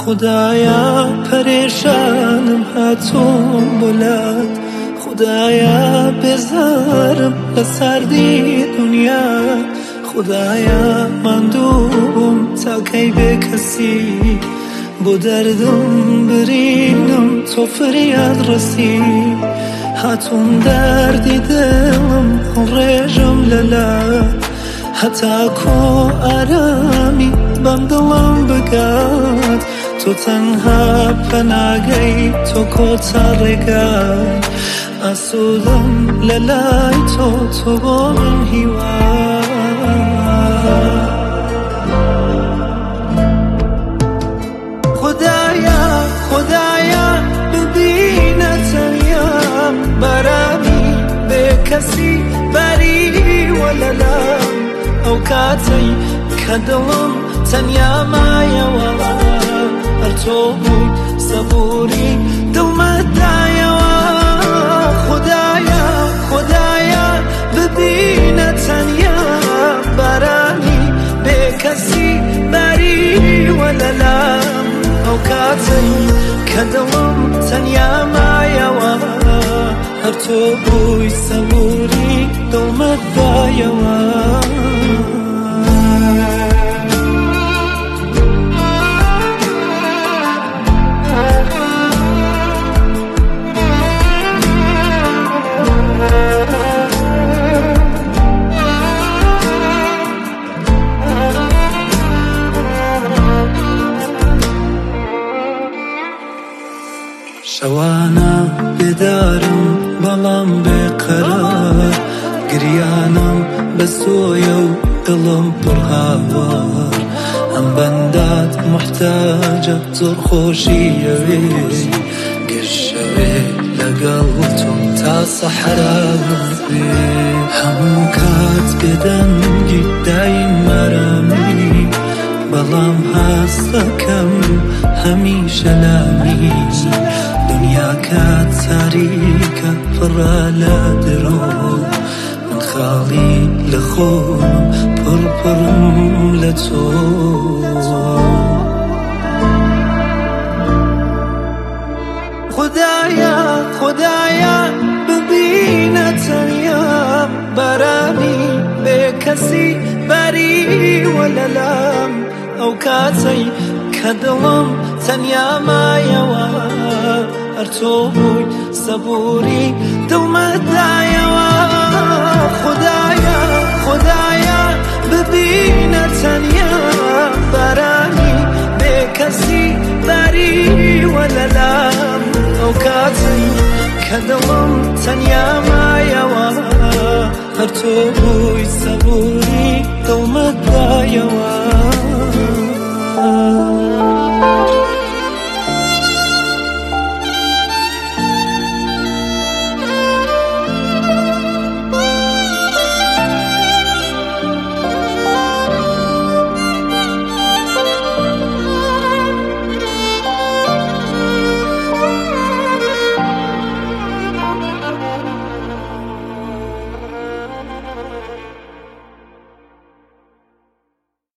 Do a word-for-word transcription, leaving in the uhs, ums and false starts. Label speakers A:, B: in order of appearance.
A: خدایا پریشانم هاتوم بولات خدایا بزارم لسردی دنیا خدایا مندوبم تا کی به کسی بو دردم برینم تو فریاد رسی هاتوم دردی دلم ڕێژم لەلات هەتا کۆ ئارامی بەم دڵم بگات تۆ تەنها پەناگەی تۆ کۆتا ڕێگای ئاسوودەم لەلای تۆ تۆ بۆ من هیوا خدایا خدایا ببینە تەنیا بەرامی بێ کەسی بەری وەلەلام ئەو کاتەی کە دڵم تەنیا مایەوە هەر تۆ بووی سەبووری دڵمەدایەوە خدایا خدایا ببینە تەنیا بەرانی بێ کەسی بەری وەلەلام ئەو کاتەی کە دڵم تەنیا مایەوە هەر تۆ بووی سەبووری دڵمەدایەوە شەوانە بێدارم بەڵام بێقەرار گریانم بەسۆیە و دڵم پڕ هاوار ئەم بەندات محتاجە زۆر خۆشیەوێ گەشەوێ لەگەڵ تۆم تا سەحرابێ هەموو کات بێدەنگی دایم مەرامی بەڵام هەستەکەم هەمیشە لامی دنیا کات تاریکە پڕە لە درۆ من خاڵی لە خۆم پڕپڕم لە تۆ خدایا خدایا ببینە تەنیام بەرانی بێ کەسی بەری وەلەلام ئەو کاتەی کە دڵم تەنیا مایەوە هەر تۆ بووی سەبووری دڵمەدایەوە خدایا خدایا ببینە تەنیا بەرانی بێ کەسی بەری وەلەلام ئەو کاتەی کە دڵم تەنیا مایەوە هەر تۆ بووی سەبووری دڵمەدایەوە